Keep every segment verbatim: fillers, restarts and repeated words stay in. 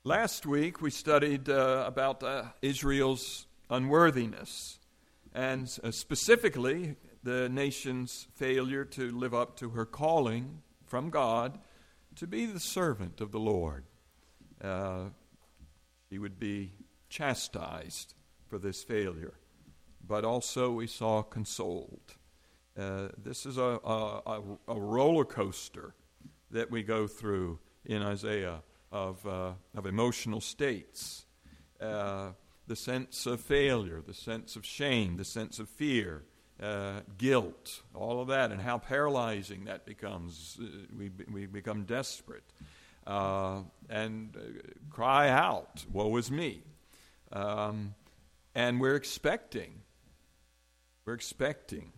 Last week we studied uh, about uh, Israel's unworthiness, and uh, specifically the nation's failure to live up to her calling from God to be the servant of the Lord. Uh, she would be chastised for this failure, but also we saw consoled. Uh, this is a, a, a roller coaster that we go through in Isaiah of uh, of emotional states, uh, the sense of failure, the sense of shame, the sense of fear, uh, guilt, all of that, and how paralyzing that becomes. Uh, we we become desperate uh, and uh, cry out, "Woe is me!" Um, and we're expecting, we're expecting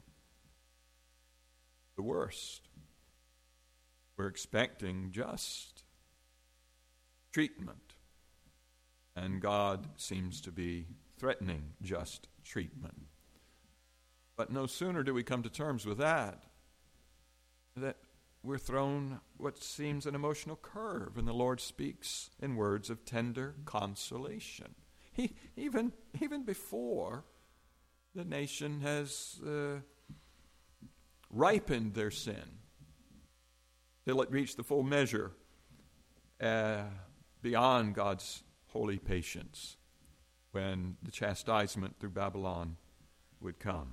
the worst. We're expecting just treatment, and God seems to be threatening just treatment. But no sooner do we come to terms with that, that we're thrown what seems an emotional curve, and the Lord speaks in words of tender consolation. He even even before the nation has uh, ripened their sin till it reached the full measure uh, beyond God's holy patience when the chastisement through Babylon would come.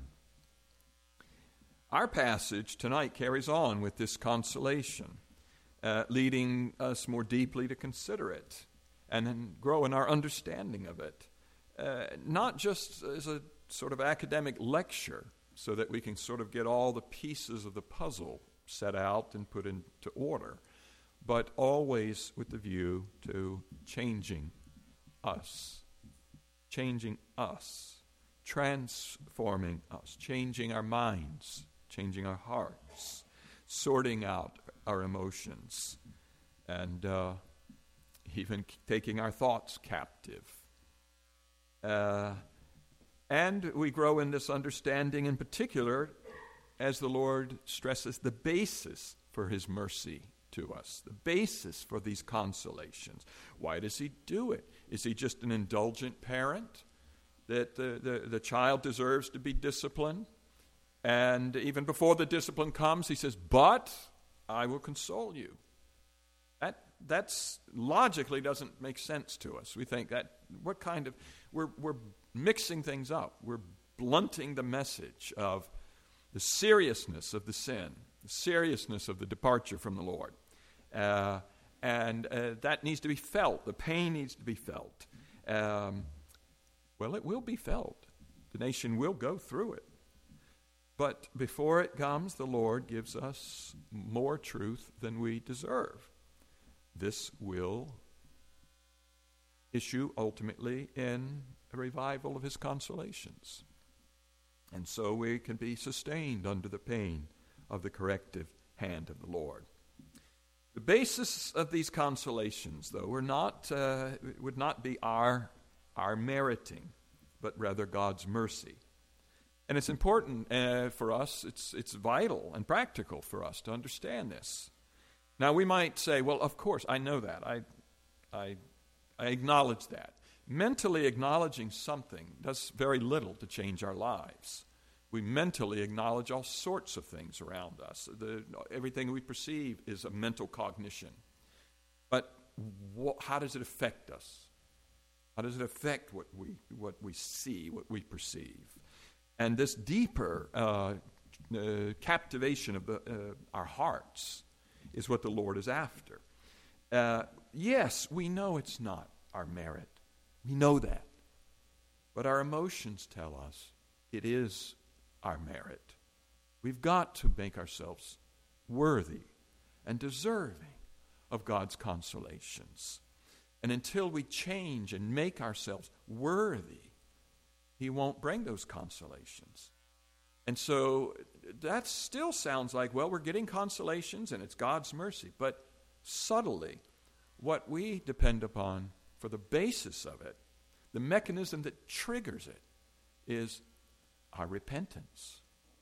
Our passage tonight carries on with this consolation, uh, leading us more deeply to consider it and then grow in our understanding of it, uh, not just as a sort of academic lecture so that we can sort of get all the pieces of the puzzle set out and put into order, but always with the view to changing us, changing us, transforming us, changing our minds, changing our hearts, sorting out our emotions, and uh, even taking our thoughts captive. Uh, and we grow in this understanding in particular as the Lord stresses the basis for his mercy to us, the basis for these consolations. Why does he do it? Is he just an indulgent parent that the, the, the child deserves to be disciplined? And even before the discipline comes, he says, but I will console you. That that's logically doesn't make sense to us. We think that, what kind of, we're, we're mixing things up. We're blunting the message of the seriousness of the sin, the seriousness of the departure from the Lord. Uh, and uh, that needs to be felt. The pain needs to be felt. Um, well, it will be felt. The nation will go through it. But before it comes, the Lord gives us more truth than we deserve. This will issue ultimately in a revival of his consolations. And so we can be sustained under the pain of the corrective hand of the Lord. The basis of these consolations, though, are not, uh, would not be our, our meriting, but rather God's mercy. And it's important uh, for us, it's, it's vital and practical for us to understand this. Now, we might say, well, of course, I know that. I, I, I acknowledge that. Mentally acknowledging something does very little to change our lives. We mentally acknowledge all sorts of things around us. The, everything we perceive is a mental cognition. But wh- how does it affect us? How does it affect what we what we see, what we perceive? And this deeper uh, uh, captivation of the, uh, our hearts is what the Lord is after. Uh, yes, we know it's not our merit. We know that. But our emotions tell us it is our merit. We've got to make ourselves worthy and deserving of God's consolations. And until we change and make ourselves worthy, he won't bring those consolations. And so that still sounds like, well, we're getting consolations and it's God's mercy. But subtly, what we depend upon for the basis of it, the mechanism that triggers it, is our repentance.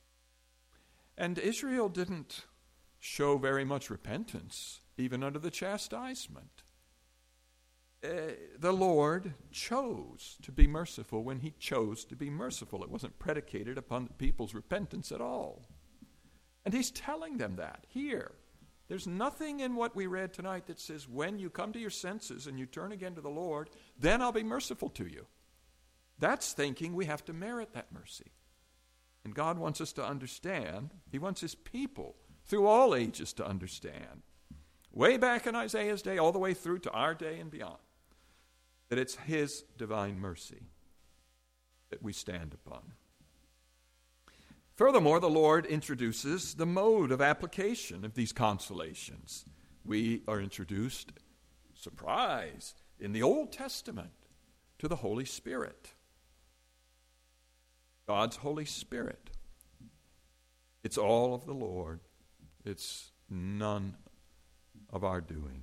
And Israel didn't show very much repentance, even under the chastisement. uh, the Lord chose to be merciful when he chose to be merciful. It wasn't predicated upon the people's repentance at all. And he's telling them that here. There's nothing in what we read tonight that says, when you come to your senses and you turn again to the Lord, then I'll be merciful to you. That's thinking we have to merit that mercy. And God wants us to understand, he wants his people through all ages to understand, way back in Isaiah's day, all the way through to our day and beyond, that it's his divine mercy that we stand upon. Furthermore, the Lord introduces the mode of application of these consolations. We are introduced, surprise, in the Old Testament to the Holy Spirit. God's Holy Spirit. It's all of the Lord. It's none of our doing.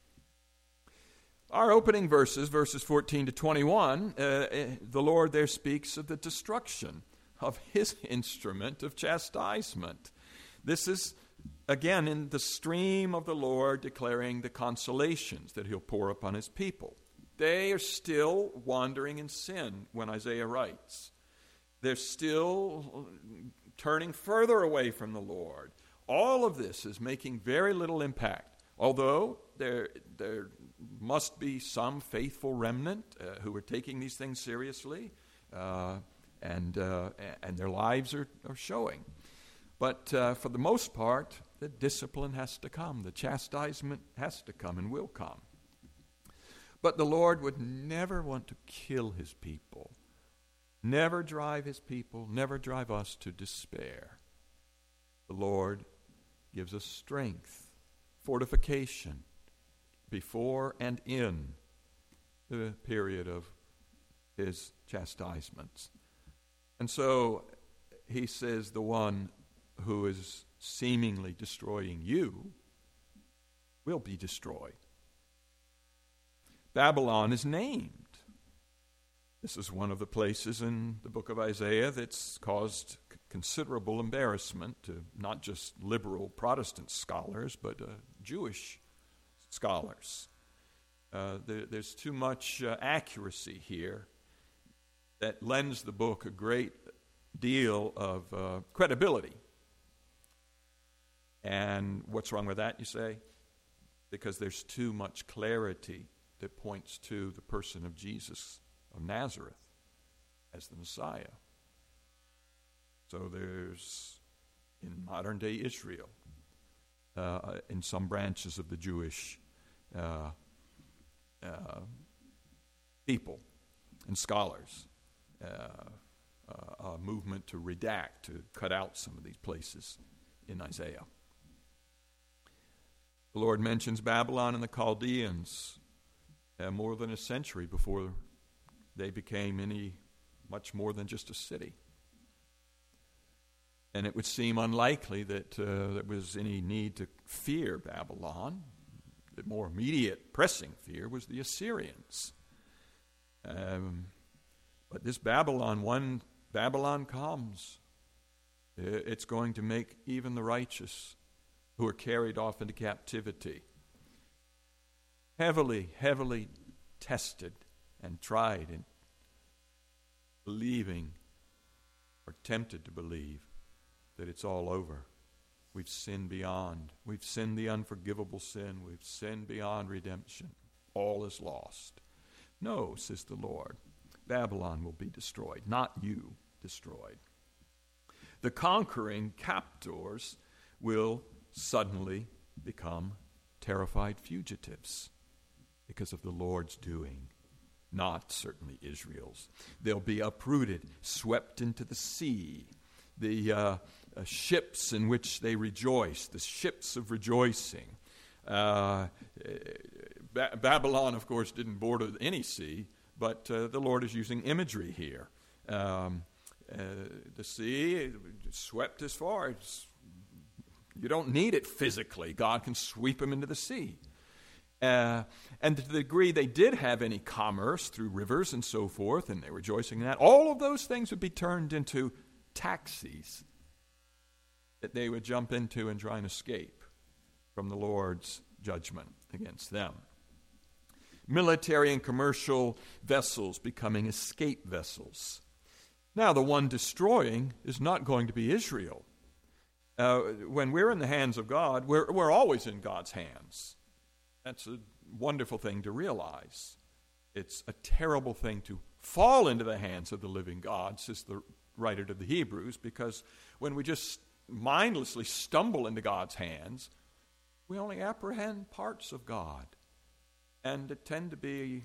Our opening verses, verses fourteen to twenty-one, uh, the Lord there speaks of the destruction of his instrument of chastisement. This is, again, in the stream of the Lord declaring the consolations that he'll pour upon his people. They are still wandering in sin when Isaiah writes. They're still turning further away from the Lord. All of this is making very little impact, although there, there must be some faithful remnant uh, who are taking these things seriously, uh, and uh, and their lives are, are showing. But uh, for the most part, the discipline has to come. The chastisement has to come and will come. But the Lord would never want to kill his people, never drive his people, never drive us to despair. The Lord gives us strength, fortification, before and in the period of his chastisements. And so he says the one who is seemingly destroying you will be destroyed. Babylon is named. This is one of the places in the book of Isaiah that's caused c- considerable embarrassment to not just liberal Protestant scholars, but uh, Jewish scholars. Uh, there, there's too much uh, accuracy here that lends the book a great deal of uh, credibility. And what's wrong with that, you say? Because there's too much clarity that points to the person of Jesus of Nazareth as the Messiah. So there's, in modern-day Israel, uh, in some branches of the Jewish uh, uh, people and scholars, uh, uh, a movement to redact, to cut out some of these places in Isaiah. The Lord mentions Babylon and the Chaldeans uh, more than a century before they became any much more than just a city. And it would seem unlikely that uh, there was any need to fear Babylon. The more immediate, pressing fear was the Assyrians. Um, but this Babylon, when Babylon comes, it's going to make even the righteous who are carried off into captivity heavily, heavily tested and tried in believing or tempted to believe that it's all over. We've sinned beyond. We've sinned the unforgivable sin. We've sinned beyond redemption. All is lost. No, says the Lord, Babylon will be destroyed, not you destroyed. The conquering captors will suddenly become terrified fugitives because of the Lord's doing, not certainly Israel's. They'll be uprooted, swept into the sea. The uh, uh, ships in which they rejoice, the ships of rejoicing. Uh, ba- Babylon, of course, didn't border any sea, but uh, the Lord is using imagery here. Um, uh, the sea swept as far as you don't need it physically. God can sweep them into the sea. Uh, and to the degree they did have any commerce through rivers and so forth, and they were rejoicing in that, all of those things would be turned into taxis that they would jump into and try and escape from the Lord's judgment against them. military and commercial vessels becoming escape vessels. Now, the one destroying is not going to be Israel. Uh, when we're in the hands of God, we're, we're always in God's hands. That's a wonderful thing to realize. It's a terrible thing to fall into the hands of the living God, says the writer to the Hebrews, because when we just mindlessly stumble into God's hands, we only apprehend parts of God. And it tend to be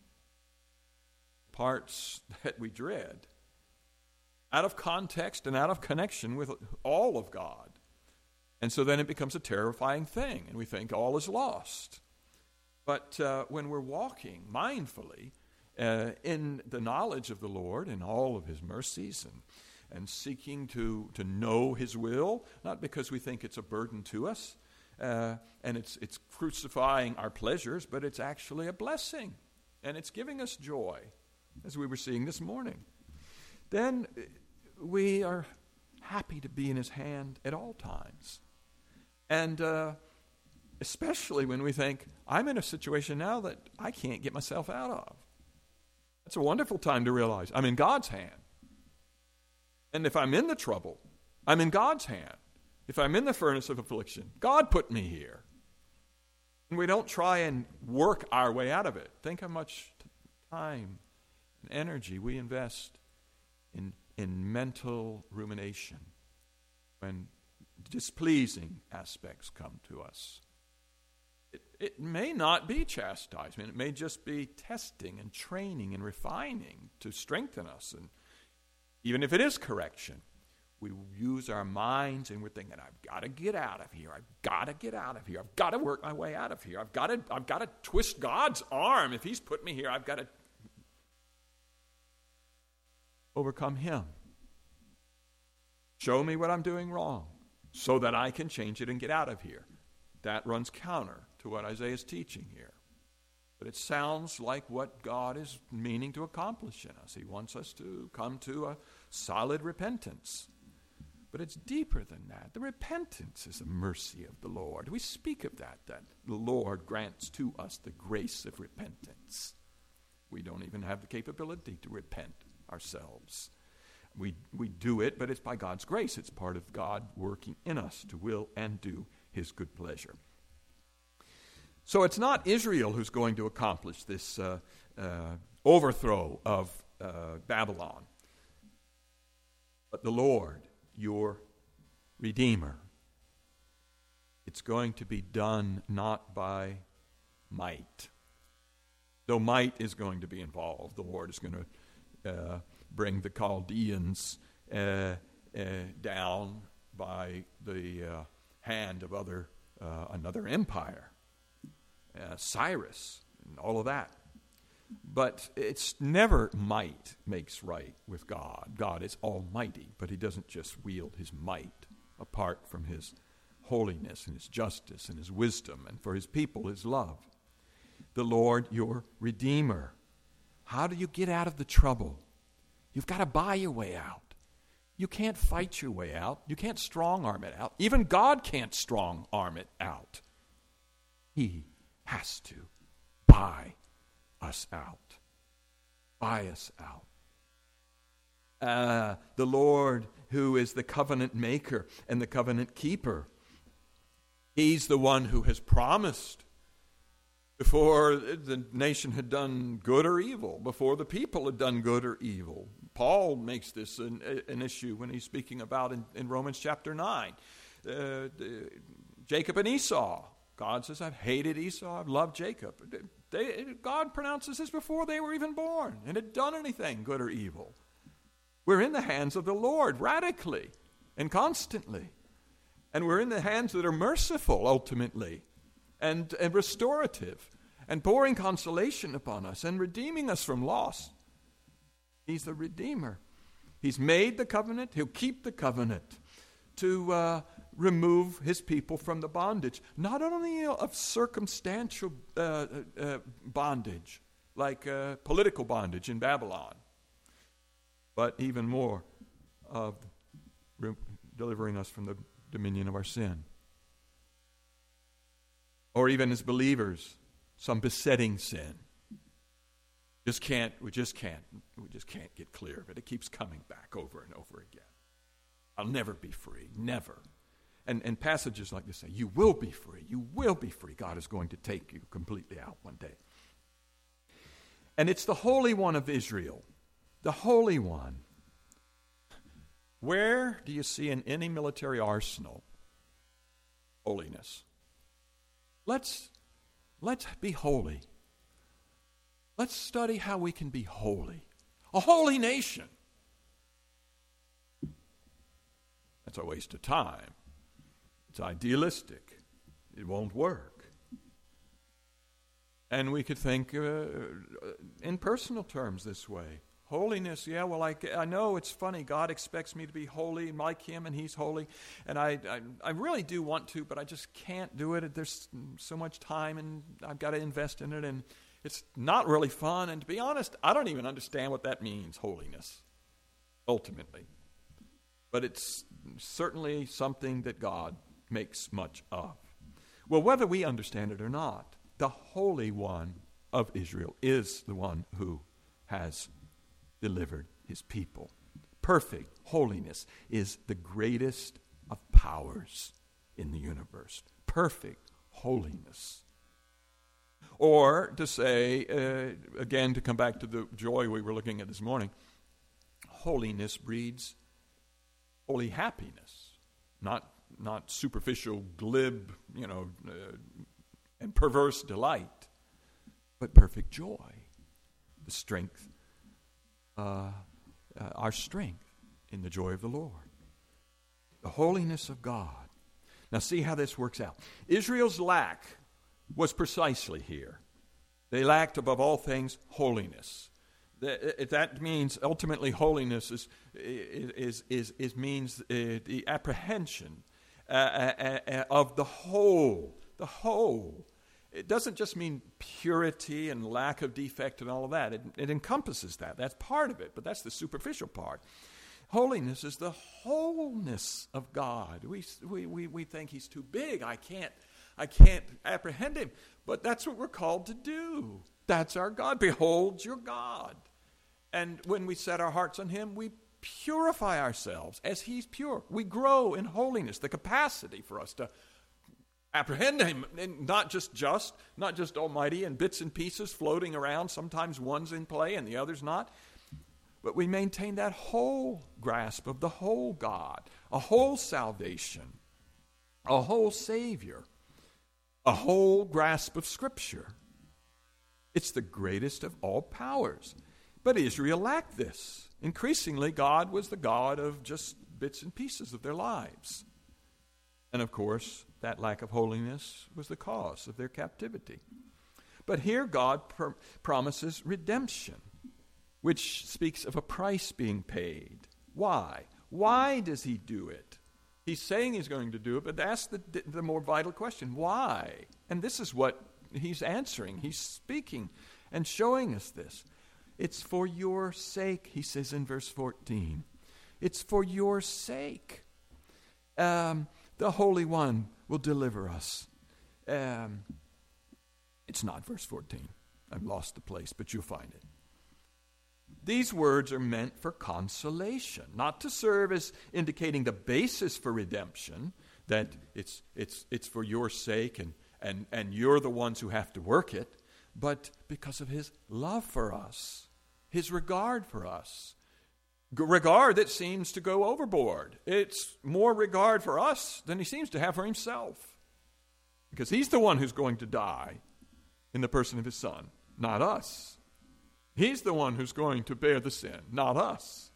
parts that we dread, out of context and out of connection with all of God. And so then it becomes a terrifying thing, and we think all is lost. But uh, when we're walking mindfully uh, in the knowledge of the Lord and all of his mercies and, and seeking to, to know his will, not because we think it's a burden to us, uh, and it's, it's crucifying our pleasures, but it's actually a blessing, and it's giving us joy, as we were seeing this morning, then we are happy to be in his hand at all times. And uh, especially when we think, I'm in a situation now that I can't get myself out of. It's a wonderful time to realize I'm in God's hand. And if I'm in the trouble, I'm in God's hand. If I'm in the furnace of affliction, God put me here. And we don't try and work our way out of it. Think how much time and energy we invest in, in mental rumination when displeasing aspects come to us. It, it may not be chastisement. It may just be testing and training and refining to strengthen us. And even if it is correction, we use our minds and we're thinking, I've got to get out of here. I've got to get out of here. I've got to work my way out of here. I've got to, I've got to twist God's arm. If he's put me here, I've got to overcome him. Show me what I'm doing wrong so that I can change it and get out of here. That runs counter to what Isaiah is teaching here. But it sounds like what God is meaning to accomplish in us. He wants us to come to a solid repentance. But it's deeper than that. The repentance is a mercy of the Lord. We speak of that, that the Lord grants to us the grace of repentance. We don't even have the capability to repent ourselves. We we do it, but it's by God's grace. It's part of God working in us to will and do his good pleasure. So it's not Israel who's going to accomplish this uh, uh, overthrow of uh, Babylon, but the Lord, your Redeemer. It's going to be done not by might. Though might is going to be involved, the Lord is going to uh, bring the Chaldeans uh, uh, down by the uh, hand of other uh, another empire, uh, Cyrus, and all of that. But it's never might makes right with God. God is almighty, but he doesn't just wield his might apart from his holiness and his justice and his wisdom, and for his people his love. The Lord, your Redeemer. How do you get out of the trouble? You've got to buy your way out. You can't fight your way out. You can't strong-arm it out. Even God can't strong-arm it out. He has to buy us out. Buy us out. Uh, the Lord, who is the covenant maker and the covenant keeper, he's the one who has promised before the nation had done good or evil, before the people had done good or evil. Paul makes this an, an issue when he's speaking about in, in Romans chapter nine. Uh, the, Jacob and Esau. God says, I've hated Esau, I've loved Jacob. They, God pronounces this before they were even born and had done anything good or evil. We're in the hands of the Lord radically and constantly. And we're in the hands that are merciful ultimately and, and restorative and pouring consolation upon us and redeeming us from loss. He's the Redeemer. He's made the covenant. He'll keep the covenant to uh, remove his people from the bondage, not only of circumstantial uh, uh, bondage, like uh, political bondage in Babylon, but even more of re- delivering us from the dominion of our sin. Or even as believers, some besetting sin Just can't, we just can't, we just can't get clear of it. It keeps coming back over and over again. I'll never be free, never. And, and passages like this say, you will be free, you will be free. God is going to take you completely out one day. And it's the Holy One of Israel, the Holy One. Where do you see in any military arsenal holiness? Let's, let's be holy. Let's study how we can be holy. A holy nation. That's a waste of time. It's idealistic. It won't work. And we could think uh, in personal terms this way. Holiness, yeah, well, I, I know it's funny. God expects me to be holy like Him, and He's holy. And I, I, I really do want to, but I just can't do it. There's so much time, and I've got to invest in it, and it's not really fun. And to be honest, I don't even understand what that means, holiness, ultimately. But it's certainly something that God makes much of. Well, whether we understand it or not, the Holy One of Israel is the one who has delivered His people. Perfect holiness is the greatest of powers in the universe. Perfect holiness. Or to say, uh, again, to come back to the joy we were looking at this morning, holiness breeds holy happiness, not not superficial, glib, you know, uh, and perverse delight, but perfect joy, the strength, uh, uh, our strength in the joy of the Lord, the holiness of God. Now see how this works out. Israel's lack was precisely here. They lacked, above all things, holiness. That, that means ultimately holiness is is is, is means uh, the apprehension uh, uh, uh, of the whole, the whole. It doesn't just mean purity and lack of defect and all of that. It, it encompasses that. That's part of it, but that's the superficial part. Holiness is the wholeness of God. We we we, we think He's too big. I can't I can't apprehend Him. But that's what we're called to do. That's our God. Behold your God. And when we set our hearts on Him, we purify ourselves as He's pure. We grow in holiness, the capacity for us to apprehend Him, and not just just, not just almighty in bits and pieces floating around. Sometimes one's in play and the other's not. But we maintain that whole grasp of the whole God, a whole salvation, a whole Savior, a whole grasp of Scripture. It's the greatest of all powers. But Israel lacked this. Increasingly, God was the God of just bits and pieces of their lives. And of course, that lack of holiness was the cause of their captivity. But here God pr- promises redemption, which speaks of a price being paid. Why? Why does He do it? He's saying He's going to do it, but ask the, the more vital question, why? And this is what He's answering. He's speaking and showing us this. It's for your sake, He says in verse fourteen. It's for your sake. Um, the Holy One will deliver us. Um, it's not verse fourteen. I've lost the place, but you'll find it. These words are meant for consolation, not to serve as indicating the basis for redemption, that it's it's it's for your sake and, and, and you're the ones who have to work it, but because of His love for us, His regard for us. Regard that seems to go overboard. It's more regard for us than He seems to have for Himself. Because He's the one who's going to die in the person of His Son, not us. He's the one who's going to bear the sin, not us.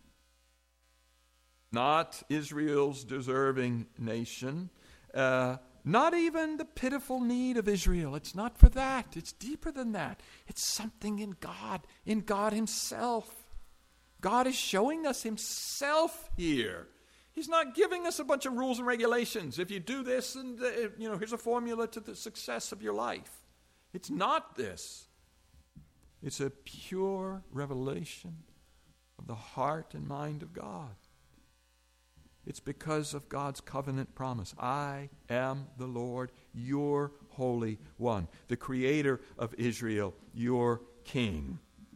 Not Israel's deserving nation. Uh, not even the pitiful need of Israel. It's not for that. It's deeper than that. It's something in God, in God Himself. God is showing us Himself here. He's not giving us a bunch of rules and regulations. If you do this, and uh, you know, here's a formula to the success of your life. It's not this. It's a pure revelation of the heart and mind of God. It's because of God's covenant promise. I am the Lord, your Holy One, the Creator of Israel, your King.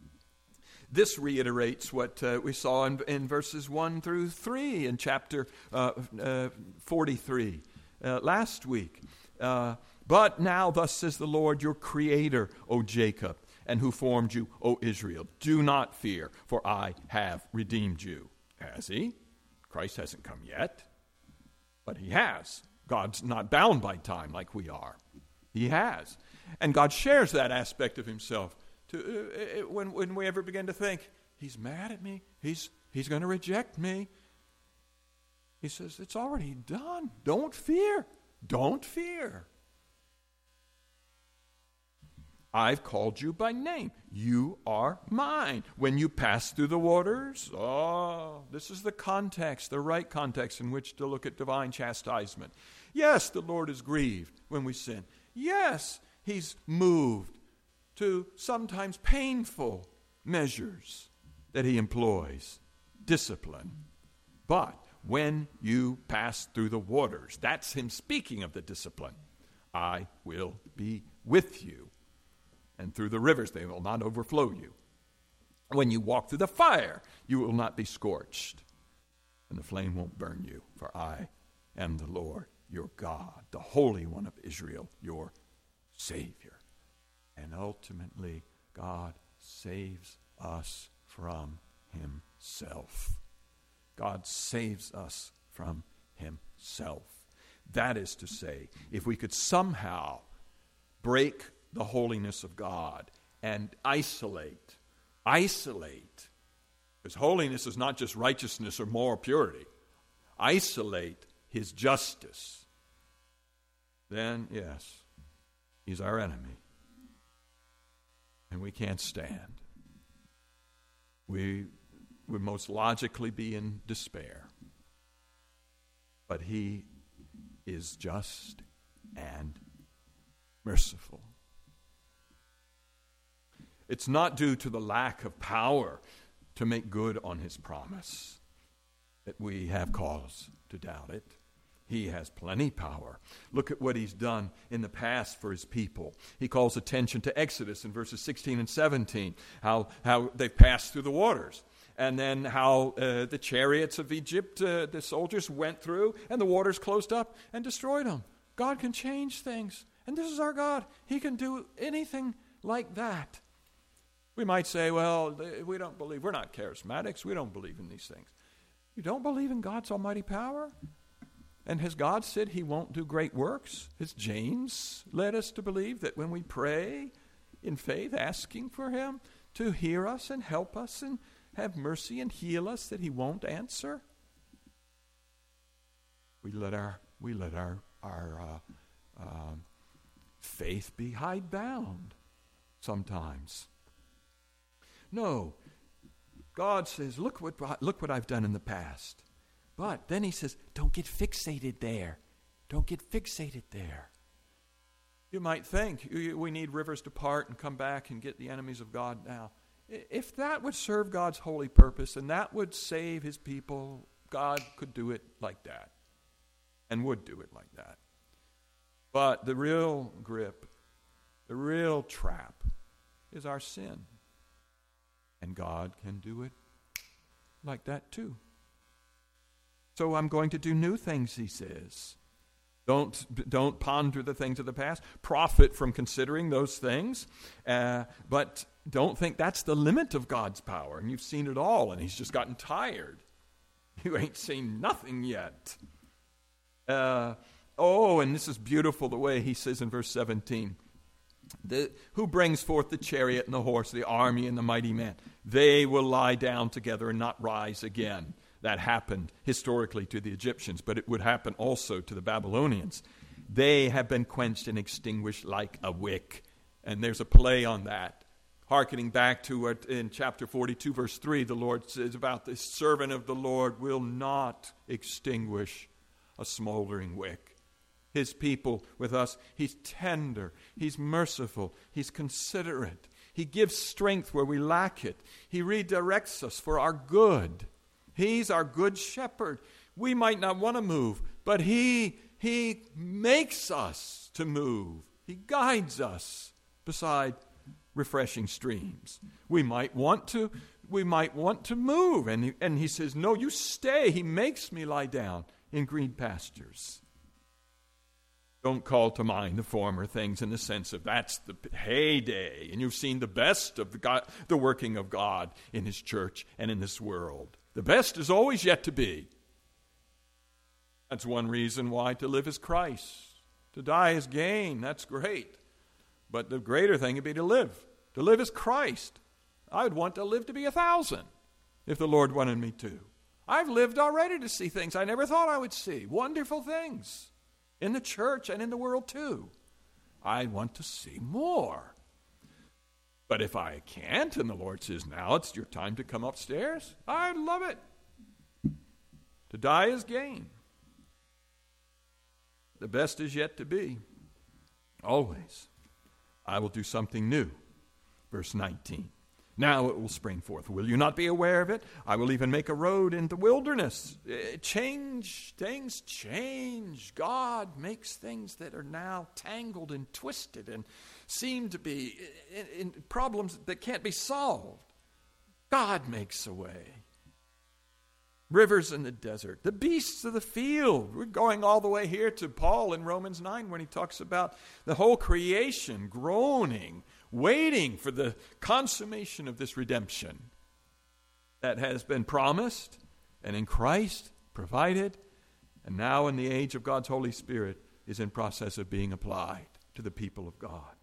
This reiterates what uh, we saw in, in verses one through three in chapter uh, uh, forty-three uh, last week. Uh, but now thus says the Lord, your creator, O Jacob, and who formed you, O Israel. Do not fear, for I have redeemed you. Has he? Christ hasn't come yet, but he has. God's not bound by time like we are. He has. And God shares that aspect of himself. To, uh, when, when we ever begin to think, he's mad at me, he's, he's going to reject me, he says, it's already done. Don't fear. Don't fear. I've called you by name. You are mine. When you pass through the waters, oh, this is the context, the right context in which to look at divine chastisement. Yes, the Lord is grieved when we sin. Yes, he's moved to sometimes painful measures that he employs, discipline. But when you pass through the waters, that's him speaking of the discipline. I will be with you. And through the rivers, they will not overflow you. When you walk through the fire, you will not be scorched, and the flame won't burn you. For I am the Lord, your God, the Holy One of Israel, your Savior. And ultimately, God saves us from himself. God saves us from himself. That is to say, if we could somehow break the holiness of God and isolate, isolate, because holiness is not just righteousness or moral purity, isolate his justice, then yes, he's our enemy. And we can't stand. We would most logically be in despair. But he is just and merciful. It's not due to the lack of power to make good on his promise that we have cause to doubt it. He has plenty power. Look at what he's done in the past for his people. He calls attention to Exodus in verses sixteen and seventeen, how, how they passed through the waters. And then how uh, the chariots of Egypt, uh, the soldiers went through, and the waters closed up and destroyed them. God can change things. And this is our God. He can do anything like that. We might say, well, we don't believe, we're not charismatics, we don't believe in these things. You don't believe in God's almighty power? And has God said he won't do great works? Has James led us to believe that when we pray in faith, asking for him to hear us and help us and have mercy and heal us, that he won't answer? We let our we let our our uh, uh, faith be hidebound sometimes. No, God says, look what look what I've done in the past. But then he says, don't get fixated there. Don't get fixated there. You might think we need rivers to part and come back and get the enemies of God now. If that would serve God's holy purpose and that would save his people, God could do it like that and would do it like that. But the real grip, the real trap is our sin. And God can do it like that too. So I'm going to do new things, he says. Don't, don't ponder the things of the past. Profit from considering those things. Uh, but don't think that's the limit of God's power. And you've seen it all, and he's just gotten tired. You ain't seen nothing yet. Uh, oh, and this is beautiful the way he says in verse seventeen. The, who brings forth the chariot and the horse, the army and the mighty man? They will lie down together and not rise again. That happened historically to the Egyptians, but it would happen also to the Babylonians. They have been quenched and extinguished like a wick. And there's a play on that. Hearkening back to what in chapter forty-two, verse three, the Lord says about the servant of the Lord will not extinguish a smoldering wick. His people with us, he's tender, he's merciful, he's considerate. He gives strength where we lack it. He redirects us for our good. He's our good shepherd. We might not want to move, but he, he makes us to move. He guides us beside refreshing streams. We might want to we might want to move. And he, and he says, no, you stay. He makes me lie down in green pastures. Don't call to mind the former things in the sense of that's the heyday, and you've seen the best of the, God, the working of God in his church and in this world. The best is always yet to be. That's one reason why to live is Christ. To die is gain. That's great. But the greater thing would be to live. To live is Christ. I would want to live to be a thousand if the Lord wanted me to. I've lived already to see things I never thought I would see. Wonderful things. In the church and in the world too. I want to see more. But if I can't, and the Lord says, now it's your time to come upstairs, I'd love it. To die is gain. The best is yet to be. Always. I will do something new. Verse nineteen. Now it will spring forth. Will you not be aware of it? I will even make a road in the wilderness. Uh, change, things change. God makes things that are now tangled and twisted and seem to be in, in problems that can't be solved. God makes a way. Rivers in the desert, the beasts of the field. We're going all the way here to Paul in Romans nine when he talks about the whole creation groaning, waiting for the consummation of this redemption that has been promised and in Christ provided, and now in the age of God's Holy Spirit is in process of being applied to the people of God.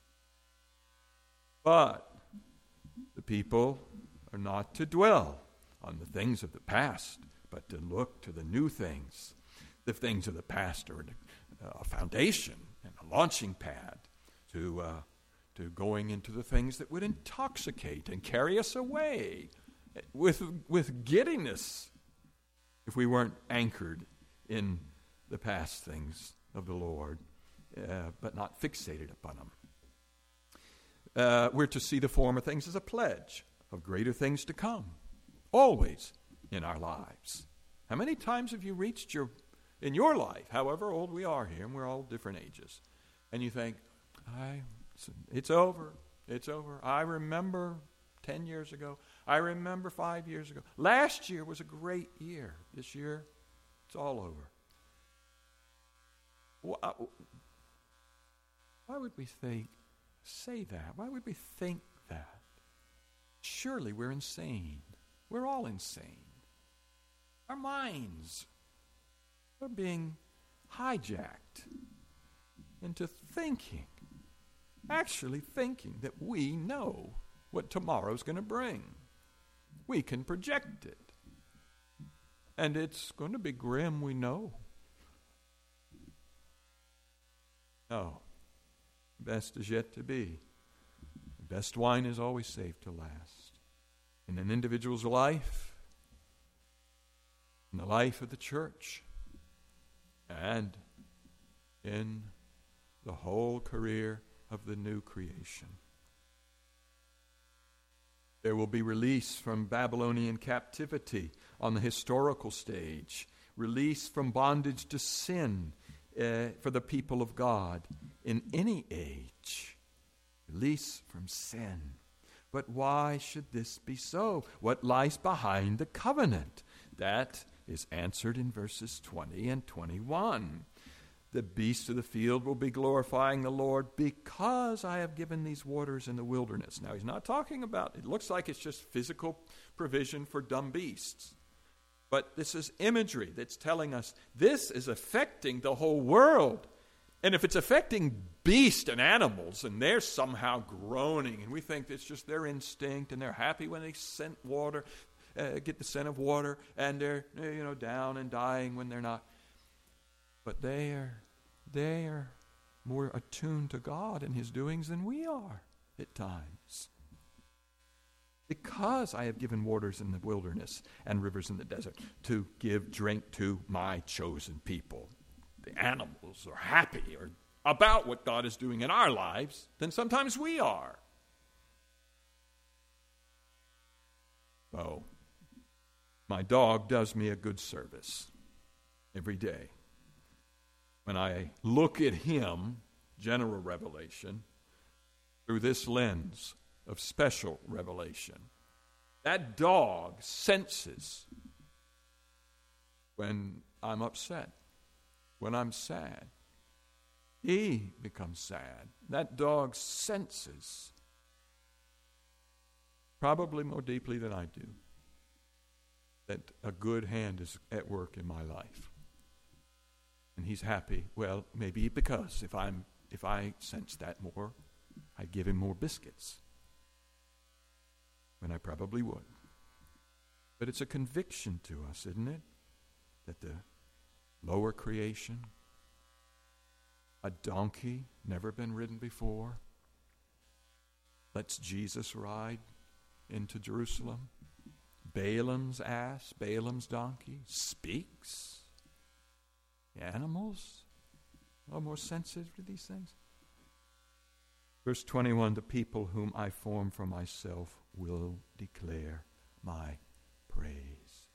But the people are not to dwell on the things of the past, but to look to the new things. The things of the past are a foundation and a launching pad to uh, to going into the things that would intoxicate and carry us away with, with giddiness if we weren't anchored in the past things of the Lord, uh, but not fixated upon them. Uh, we're to see the former things as a pledge of greater things to come, always in our lives. How many times have you reached your, in your life, however old we are here, and we're all different ages, and you think, I... It's over. It's over. I remember ten years ago. I remember five years ago. Last year was a great year. This year, it's all over. Why would we think, say that? Why would we think that? Surely we're insane. We're all insane. Our minds are being hijacked into thinking. Actually thinking that we know what tomorrow's going to bring. We can project it. And it's going to be grim, we know. No. Best is yet to be. The best wine is always saved to last. In an individual's life, in the life of the church, and in the whole career of the new creation. There will be release from Babylonian captivity on the historical stage, release from bondage to sin uh, for the people of God in any age, release from sin. But why should this be so? What lies behind the covenant? That is answered in verses twenty and twenty-one. The beasts of the field will be glorifying the Lord because I have given these waters in the wilderness. Now, he's not talking about, it looks like it's just physical provision for dumb beasts. But this is imagery that's telling us this is affecting the whole world. And if it's affecting beasts and animals, and they're somehow groaning, and we think it's just their instinct, and they're happy when they scent water, uh, get the scent of water, and they're, you know, down and dying when they're not. But they are, they are more attuned to God and his doings than we are at times. Because I have given waters in the wilderness and rivers in the desert to give drink to my chosen people. The animals are happier about what God is doing in our lives than sometimes we are. Oh, my dog does me a good service every day. When I look at him, general revelation, through this lens of special revelation, That dog senses when I'm upset, when I'm sad. He becomes sad. That dog senses, probably more deeply than I do, that a good hand is at work in my life. And he's happy. Well, maybe because if I'm if I sense that more, I'd give him more biscuits. When I probably would. But it's a conviction to us, isn't it? That the lower creation, a donkey, never been ridden before, lets Jesus ride into Jerusalem. Balaam's ass, Balaam's donkey, speaks. The animals are more sensitive to these things. Verse twenty-one, the people whom I form for myself will declare my praise.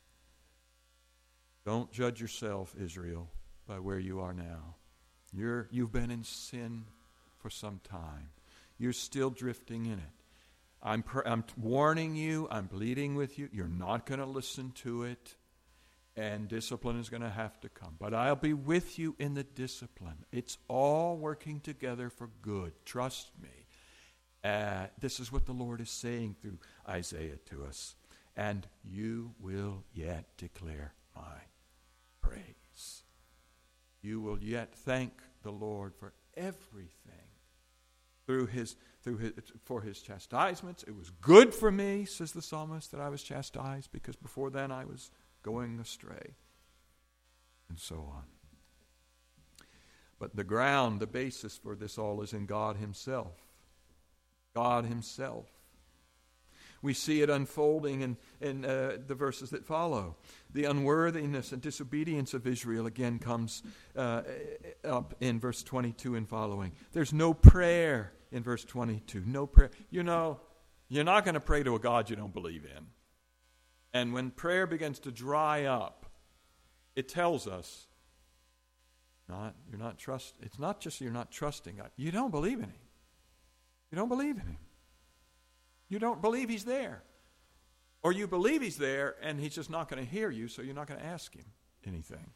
Don't judge yourself, Israel, by where you are now. You're, you've been in sin for some time. You're still drifting in it. I'm, pr- I'm warning you. I'm pleading with you. You're not going to listen to it. And discipline is going to have to come. But I'll be with you in the discipline. It's all working together for good. Trust me. Uh, this is what the Lord is saying through Isaiah to us. And you will yet declare my praise. You will yet thank the Lord for everything. Through his, through his, for his chastisements. It was good for me, says the psalmist, that I was chastised, because before then I was going astray, and so on. But the ground, the basis for this all is in God himself. God himself. We see it unfolding in, in uh, the verses that follow. The unworthiness and disobedience of Israel again comes uh, up in verse twenty-two and following. There's no prayer in verse twenty-two. No prayer. You know, you're not going to pray to a God you don't believe in. And when prayer begins to dry up, it tells us, not you're not trust. It's not just you're not trusting God. You don't believe in him. You don't believe in him. You don't believe he's there. Or you believe he's there and he's just not going to hear you, so you're not going to ask him anything.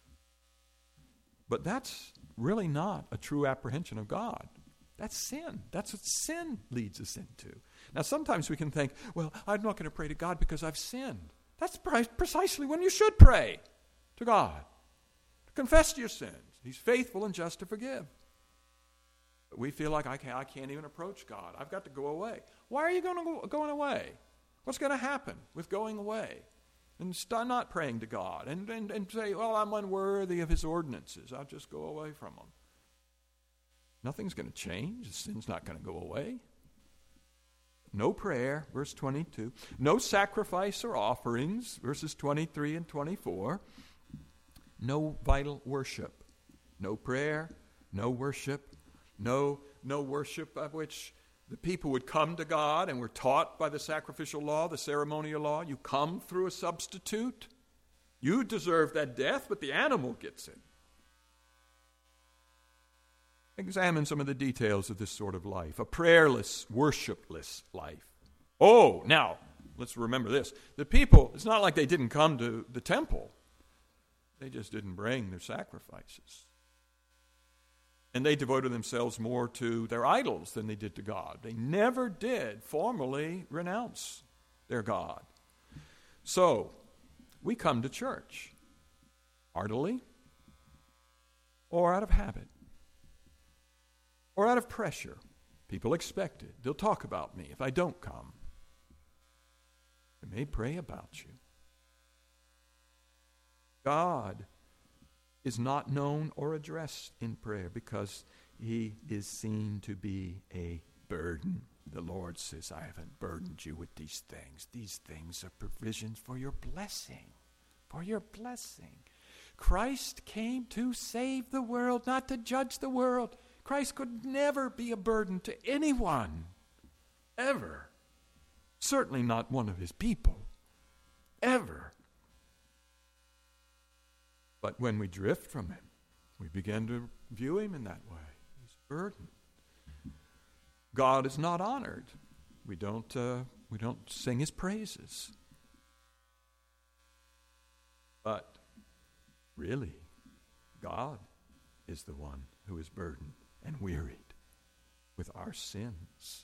But that's really not a true apprehension of God. That's sin. That's what sin leads us into. Now, sometimes we can think, well, I'm not going to pray to God because I've sinned. That's pre- precisely when you should pray to God. To confess your sins. He's faithful and just to forgive. But we feel like I can't, I can't even approach God. I've got to go away. Why are you going to go, going away? What's going to happen with going away? And start not praying to God. And, and, and say, well, I'm unworthy of his ordinances. I'll just go away from them. Nothing's going to change. The sin's not going to go away. No prayer, verse twenty-two. No sacrifice or offerings, verses twenty-three and twenty-four. No vital worship. No prayer, no worship. No, no worship of which the people would come to God and were taught by the sacrificial law, the ceremonial law. You come through a substitute. You deserve that death, but the animal gets it. Examine some of the details of this sort of life. A prayerless, worshipless life. Oh, now, let's remember this. The people, it's not like they didn't come to the temple. They just didn't bring their sacrifices. And they devoted themselves more to their idols than they did to God. They never did formally renounce their God. So, we come to church heartily or out of habit or out of pressure. People expect it. They'll talk about me if I don't come. They may pray about you. God is not known or addressed in prayer because he is seen to be a burden. The Lord says, I haven't burdened you with these things. These things are provisions for your blessing. For your blessing. Christ came to save the world, not to judge the world. Christ could never be a burden to anyone. Ever. Certainly not one of his people. Ever. But when we drift from him, we begin to view him in that way. He's a burden. God is not honored. We don't uh, we don't sing his praises. But really, God is the one who is burdened and wearied with our sins.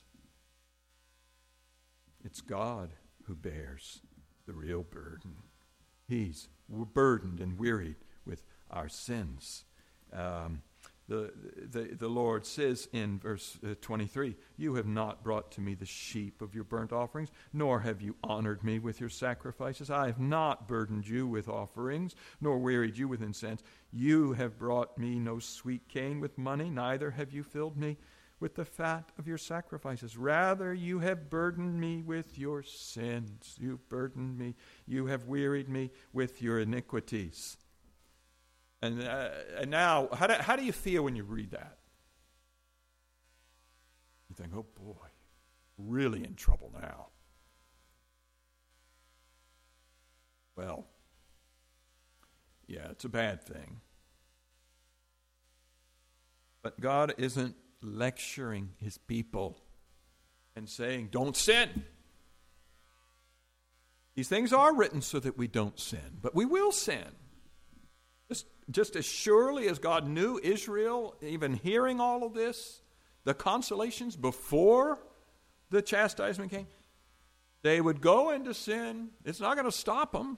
It's God who bears the real burden. He's burdened and wearied with our sins. Um, the, the, the Lord says in verse uh, twenty-three, "You have not brought to me the sheep of your burnt offerings, nor have you honored me with your sacrifices. I have not burdened you with offerings, nor wearied you with incense. You have brought me no sweet cane with money, neither have you filled me with the fat of your sacrifices. Rather, you have burdened me with your sins. You've burdened me. You have wearied me with your iniquities." And, uh, and now, how do, how do you feel when you read that? You think, oh boy, really in trouble now. Well, yeah, it's a bad thing. But God isn't lecturing his people and saying, don't sin. These things are written so that we don't sin, but we will sin. Just, just as surely as God knew Israel, even hearing all of this, the consolations before the chastisement came, they would go into sin. It's not going to stop them.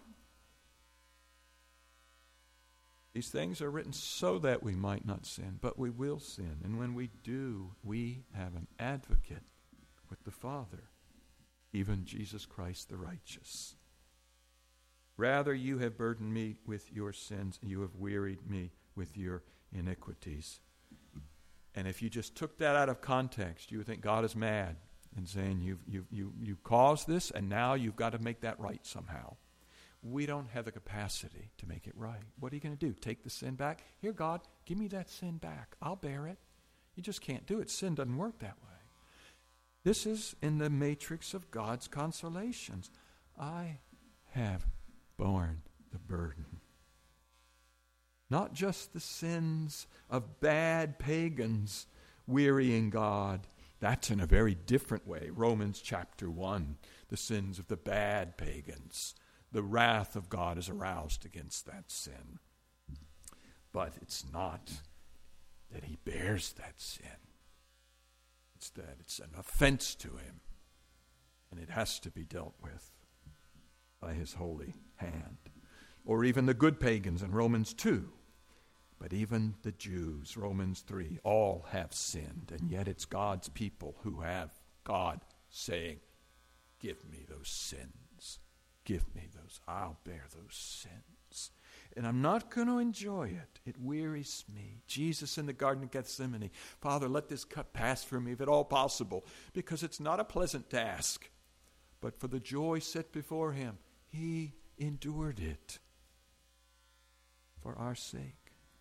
These things are written so that we might not sin, but we will sin. And when we do, we have an advocate with the Father, even Jesus Christ the righteous. Rather, you have burdened me with your sins, and you have wearied me with your iniquities. And if you just took that out of context, you would think God is mad and saying, you've, you've, you, you caused this, and now you've got to make that right somehow. We don't have the capacity to make it right. What are you going to do? Take the sin back? Here, God, give me that sin back. I'll bear it. You just can't do it. Sin doesn't work that way. This is in the matrix of God's consolations. I have borne the burden. Not just the sins of bad pagans wearying God. That's in a very different way. Romans chapter one, the sins of the bad pagans. The wrath of God is aroused against that sin. But it's not that he bears that sin. It's that it's an offense to him. And it has to be dealt with by his holy hand. Or even the good pagans in Romans two. But even the Jews, Romans three, all have sinned. And yet it's God's people who have God saying, give me those sins. Give me those. I'll bear those sins. And I'm not going to enjoy it. It wearies me. Jesus in the Garden of Gethsemane, Father, let this cup pass from me if at all possible, because it's not a pleasant task. But for the joy set before him, he endured it for our sake.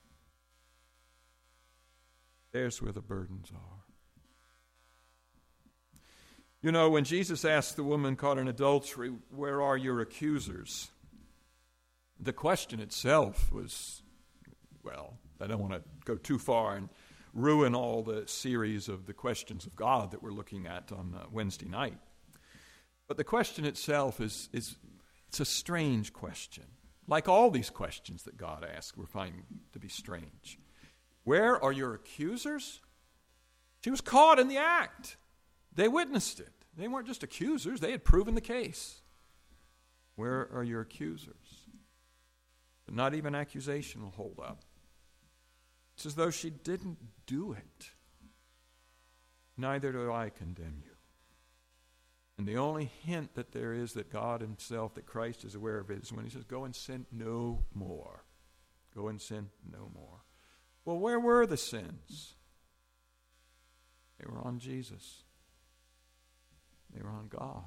There's where the burdens are. You know, when Jesus asked the woman caught in adultery, where are your accusers? The question itself was, well, I don't want to go too far and ruin all the series of the questions of God that we're looking at on uh, Wednesday night. But the question itself is, is it's a strange question. Like all these questions that God asks, we're finding to be strange. Where are your accusers? She was caught in the act. They witnessed it. They weren't just accusers. They had proven the case. Where are your accusers? But not even accusation will hold up. It's as though she didn't do it. Neither do I condemn you. And the only hint that there is that God himself, that Christ is aware of it, is when he says, go and sin no more. Go and sin no more. Well, where were the sins? They were on Jesus. They were on God.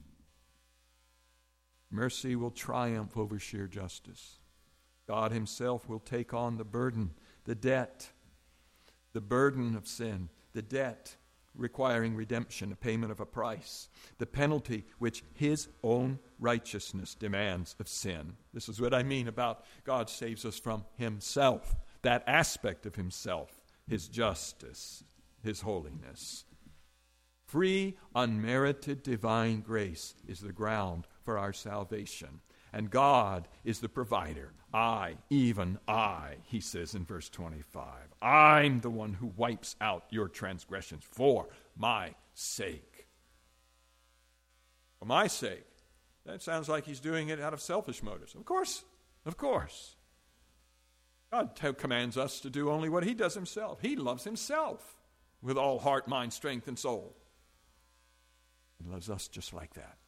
Mercy will triumph over sheer justice. God himself will take on the burden, the debt, the burden of sin, the debt requiring redemption, a payment of a price, the penalty which his own righteousness demands of sin. This is what I mean about God saves us from himself, that aspect of himself, his justice, his holiness. free, unmerited divine grace is the ground for our salvation. And God is the provider. I, even I, he says in verse twenty-five, I'm the one who wipes out your transgressions for my sake. For my sake. That sounds like he's doing it out of selfish motives. Of course, of course. God t- commands us to do only what he does himself. He loves himself with all heart, mind, strength, and soul. He loves us just like that.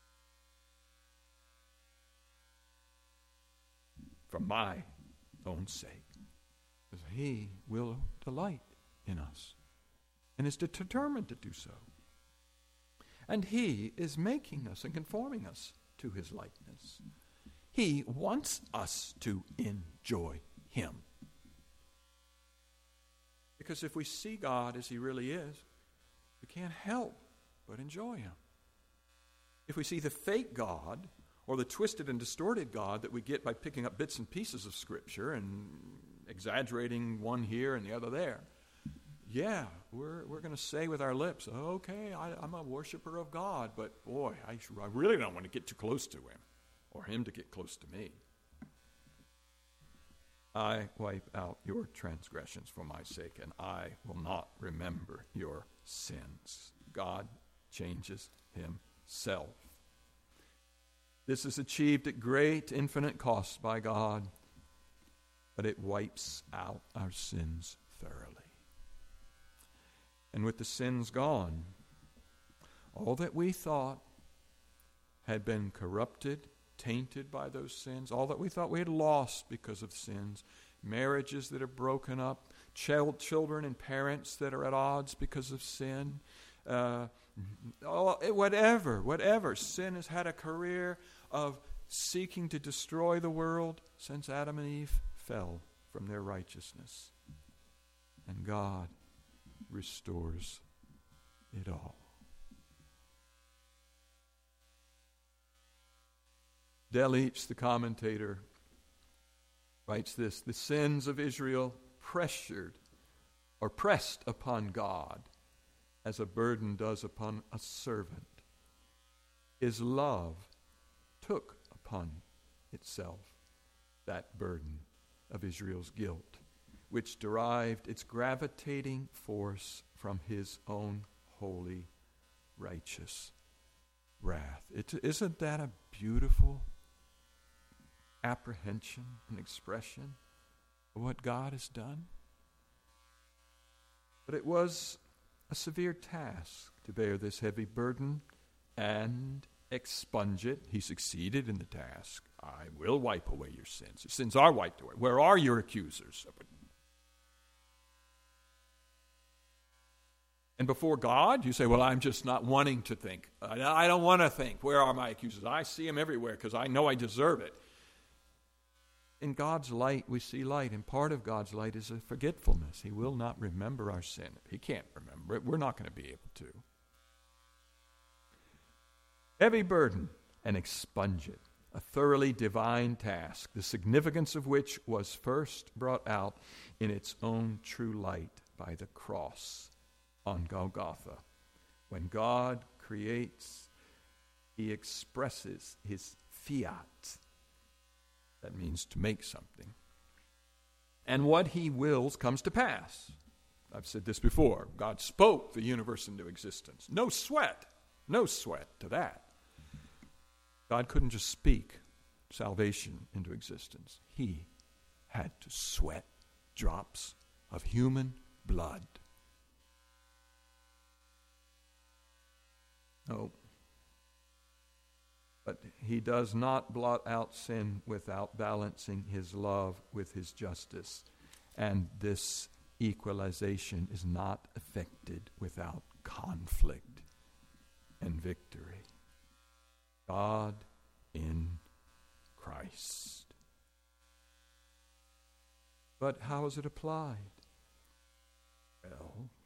For my own sake. Because he will delight in us and is determined to do so. And he is making us and conforming us to his likeness. He wants us to enjoy him. Because if we see God as he really is, we can't help but enjoy him. If we see the fake God or the twisted and distorted God that we get by picking up bits and pieces of Scripture and exaggerating one here and the other there, yeah, we're we're going to say with our lips, okay, I, I'm a worshiper of God, but boy, I, I really don't want to get too close to him or him to get close to me. I wipe out your transgressions for my sake, and I will not remember your sins. God changes himself. This is achieved at great, infinite cost by God, but it wipes out our sins thoroughly. And with the sins gone, all that we thought had been corrupted, tainted by those sins, all that we thought we had lost because of sins, marriages that are broken up, child, children and parents that are at odds because of sin, uh, all, whatever, whatever. Sin has had a career of seeking to destroy the world since Adam and Eve fell from their righteousness. And God restores it all. Delitzsch, the commentator, writes this: the sins of Israel pressured or pressed upon God as a burden does upon a servant. His love took upon itself that burden of Israel's guilt, which derived its gravitating force from his own holy, righteous wrath. It, isn't that a beautiful apprehension and expression of what God has done? But it was a severe task to bear this heavy burden and expunge it. He succeeded in the task. I will wipe away your sins. Your sins are wiped away. Where are your accusers? And before God, you say, well, I'm just not wanting to think. I don't want to think. Where are my accusers? I see them everywhere because I know I deserve it. In God's light, we see light, and part of God's light is a forgetfulness. He will not remember our sin. He can't remember it. We're not going to be able to. Heavy burden and expunge it, a thoroughly divine task, the significance of which was first brought out in its own true light by the cross on Golgotha. When God creates, he expresses his fiat. That means to make something. And what he wills comes to pass. I've said this before. God spoke the universe into existence. No sweat. No sweat to that. God couldn't just speak salvation into existence. He had to sweat drops of human blood. No. But he does not blot out sin without balancing his love with his justice. And this equalization is not effected without conflict and victory. God in Christ. But how is it applied? Well,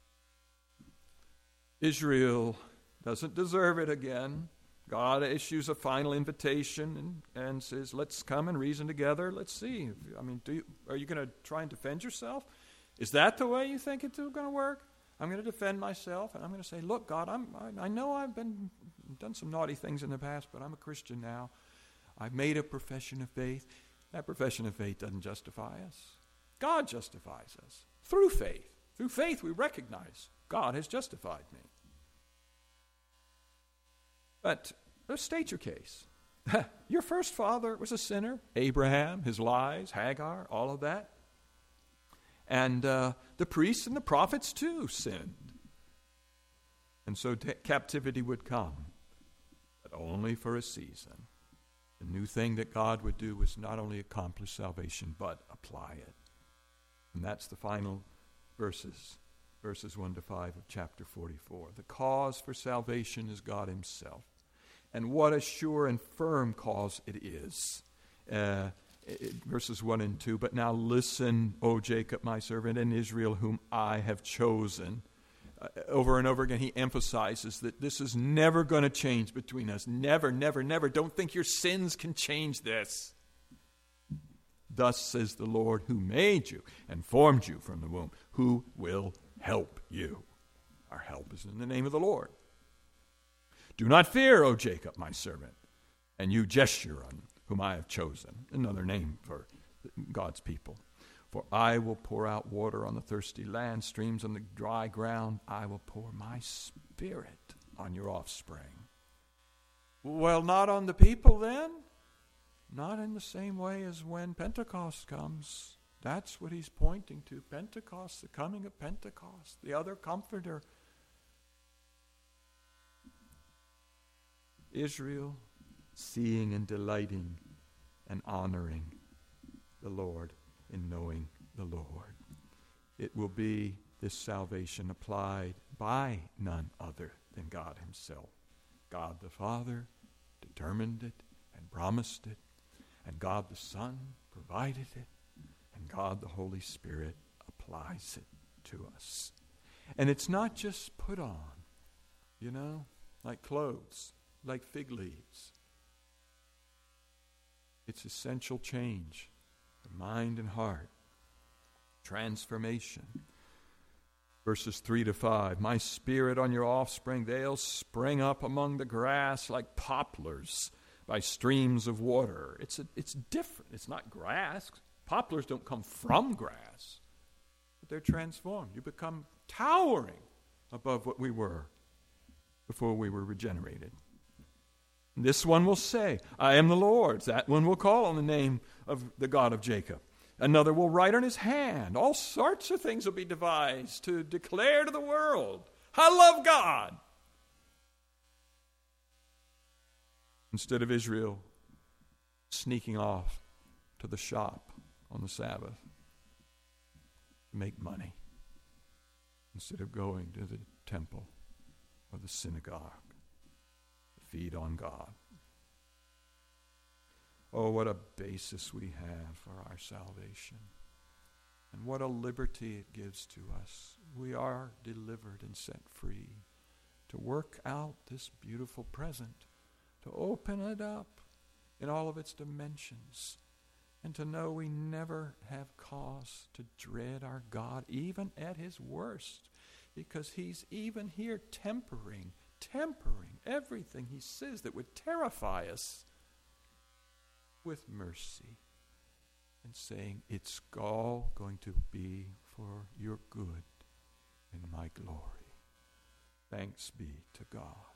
Israel doesn't deserve it again. God issues a final invitation and, and says, let's come and reason together. Let's see. I mean, do you, are you going to try and defend yourself? Is that the way you think it's going to work? I'm going to defend myself, and I'm going to say, look, God, I'm, I, I know I've been done some naughty things in the past, but I'm a Christian now. I've made a profession of faith. That profession of faith doesn't justify us. God justifies us through faith. Through faith we recognize God has justified me. But let's state your case. Your first father was a sinner. Abraham, his lies, Hagar, all of that. And uh, the priests and the prophets too sinned. And so t- captivity would come, but only for a season. The new thing that God would do was not only accomplish salvation, but apply it. And that's the final verses, verses one to five of chapter forty-four. The cause for salvation is God himself. And what a sure and firm cause it is. Uh, it, verses one and two, but now listen, O Jacob, my servant, and Israel, whom I have chosen. Uh, over and over again, he emphasizes that this is never going to change between us. Never, never, never. Don't think your sins can change this. Thus says the Lord, who made you and formed you from the womb, who will help you. Our help is in the name of the Lord. Do not fear, O Jacob, my servant, and you Jeshurun, whom I have chosen. Another name for God's people. For I will pour out water on the thirsty land, streams on the dry ground. I will pour my spirit on your offspring. Well, not on the people then. Not in the same way as when Pentecost comes. That's what he's pointing to. Pentecost, the coming of Pentecost, the other comforter. Israel seeing and delighting and honoring the Lord in knowing the Lord. It will be this salvation applied by none other than God himself. God the Father determined it and promised it, and God the Son provided it, and God the Holy Spirit applies it to us. And it's not just put on, you know, like clothes, like fig leaves. It's essential change of mind and heart. Transformation. Verses three to five. My spirit on your offspring, they'll spring up among the grass like poplars by streams of water. It's a, it's different. It's not grass. Poplars don't come from grass. But they're transformed. You become towering above what we were before we were regenerated. This one will say, I am the Lord's. That one will call on the name of the God of Jacob. Another will write on his hand. All sorts of things will be devised to declare to the world, I love God. Instead of Israel sneaking off to the shop on the Sabbath to make money, instead of going to the temple or the synagogue, feed on God. Oh, what a basis we have for our salvation. And what a liberty it gives to us. We are delivered and set free to work out this beautiful present, to open it up in all of its dimensions, and to know we never have cause to dread our God, even at his worst, because he's even here tempering tempering everything he says that would terrify us with mercy and saying, it's all going to be for your good and my glory. Thanks be to God.